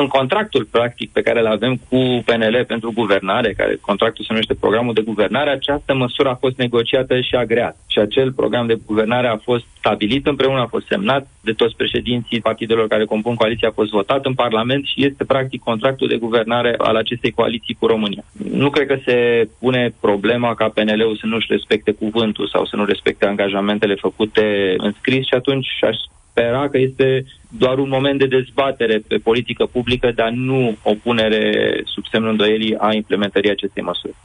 în contractul practic pe care îl avem cu PNL pentru guvernare, care contractul se numește Programul de Guvernare, această măsură a fost negociată și agreată. Și acel program de guvernare a fost stabilit împreună, a fost semnat de toți președinții partidelor care compun coaliția, a fost votat în Parlament și este practic contractul de guvernare al acestei coaliții cu România. Nu cred că se pune problema ca PNL-ul să nu-și respecte cuvântul sau să nu respecte angajamentele făcute în scris și atunci aș spera că este doar un moment de dezbatere pe politică publică, dar nu o punere sub semnul îndoielii a implementării acestei măsuri.